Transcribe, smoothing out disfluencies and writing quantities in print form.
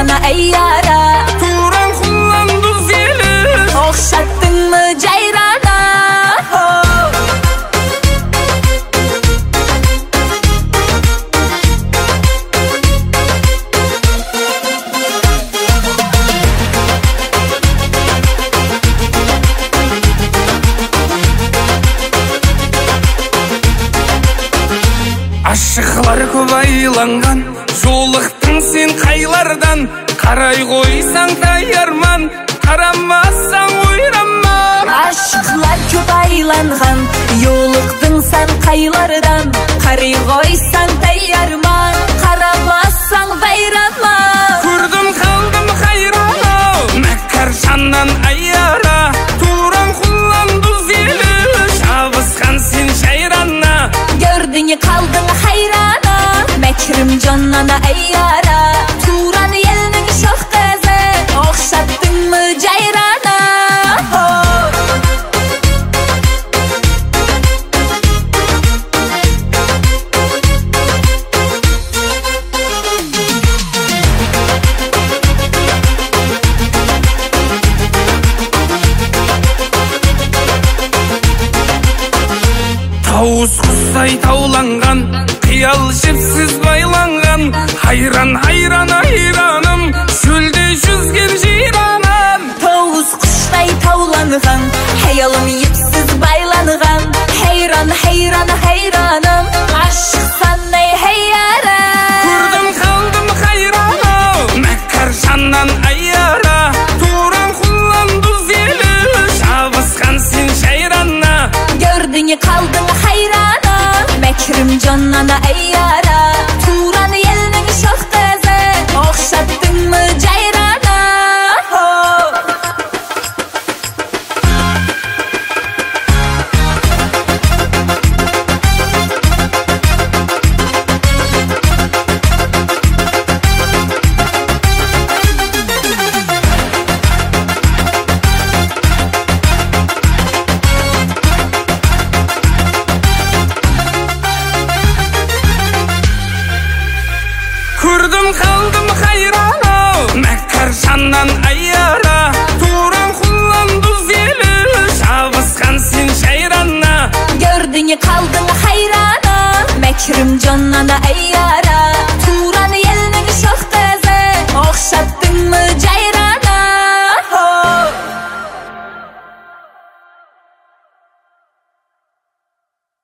ana ey yara. Turan kullandı zeli. Okşattın mı cayrana? Aşıklar көп айланған, жолықтың сен қайлардан. Қарай қойсаң таярман, қарамасаң ойраман. Aşıklar көп айланған, yoluqdың sen qaylardan. Қарай қойсаң таярман, қарамасаң вайранман. Көрдім қалдым қайрана, мәккар жаннан аяра. Туран құланды зелі, жабысқан сен жайрана. Gördün kaldın hayrana, mekrim canına ey yara. Turan yelinin şox qızı, okşattın mı cayrana? Тауыз құстай тауланған, қиял жіпсіз байланған. Хайран, хайран, айраным, шөлде жүзген жиранам. Tavus kuştay tavlanğan, hayalım yipsiz baylanğan. Hayran, hayran, hayranım, aşık sanay hey yara. Көрдім қалдым қайрана, мәккар жаннан аяра. Туран құланды зелі, жабысқан сен жайрана. Gördün kaldın hayrana, mekrim canına ey yara. Turan yelinin şox qızı, okşattın mı cayrana? Көрдім қалдым қайрана, мәккар жаннан аяра. Туран құланды зелі, жабысқан сен жайрана. Gördün kaldın hayrana, mekrim canına ey